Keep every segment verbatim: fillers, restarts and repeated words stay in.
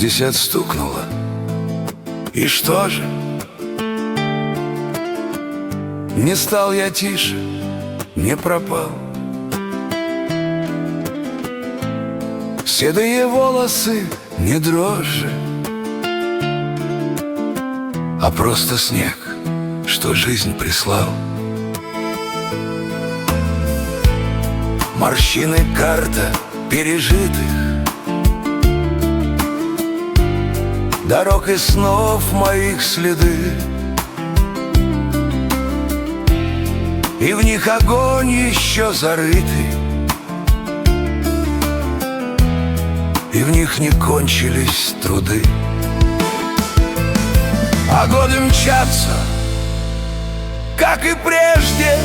шестьдесят стукнуло. И что же? Не стал я тише, не пропал. Седые волосы не дрожжи, а просто снег, что жизнь прислал. Морщины карта пережитых дорог и снов моих следы, и в них огонь еще зарытый, и в них не кончились труды. А годы мчатся, как и прежде,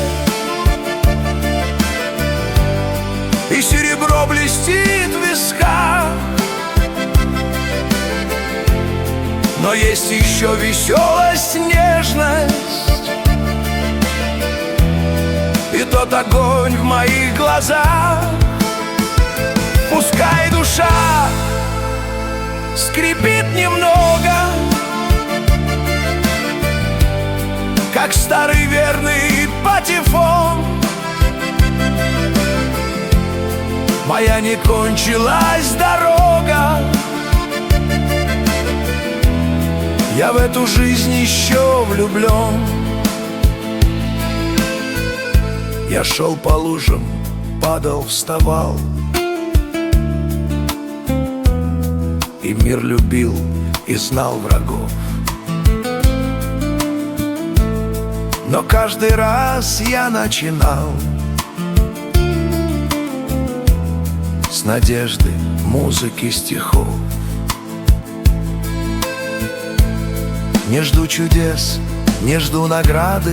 и серебро блестит в висках. Но есть еще веселость, нежность и тот огонь в моих глазах. Пускай душа скрипит немного, как старый верный патефон. Моя не кончилась дорога, я в эту жизнь еще влюблен. Я шел по лужам, падал, вставал, и мир любил и знал врагов. Но каждый раз я начинал с надежды, музыки, стихов. Не жду чудес, не жду награды,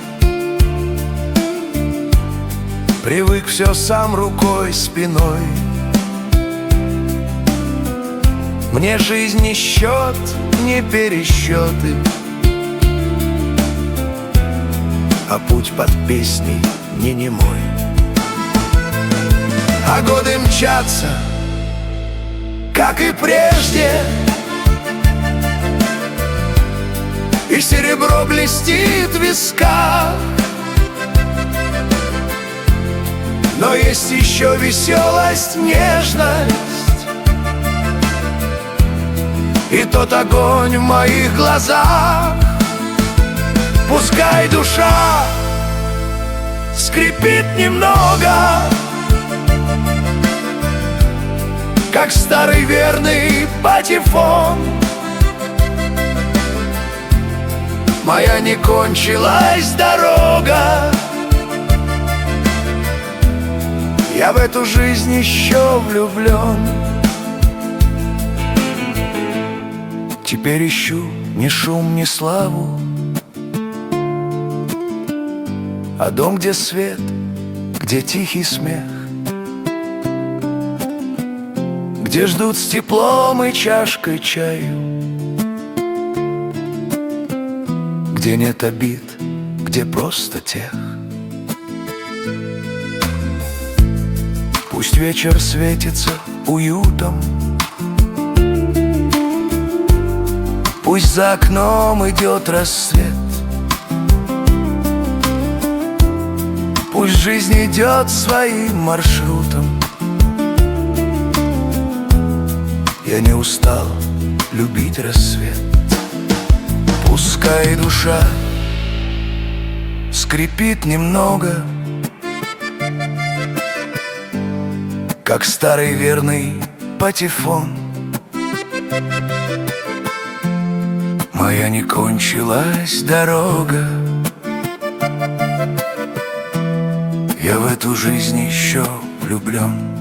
привык все сам рукой, спиной. Мне жизнь не счет, не пересчеты, а путь под песней не немой. А годы мчатся, как и прежде, и серебро блестит в висках. Но есть еще веселость, нежность и тот огонь в моих глазах. Пускай душа скрипит немного, как старый верный патефон. Моя не кончилась дорога, я в эту жизнь еще влюблен. Теперь ищу ни шум, ни славу, а дом, где свет, где тихий смех, где ждут с теплом и чашкой чаю, где нет обид, где просто тех. Пусть вечер светится уютом, пусть за окном идет рассвет, пусть жизнь идет своим маршрутом. Я не устал любить рассвет. Пускай душа скрипит немного, как старый верный патефон. Моя не кончилась дорога, я в эту жизнь еще влюблен.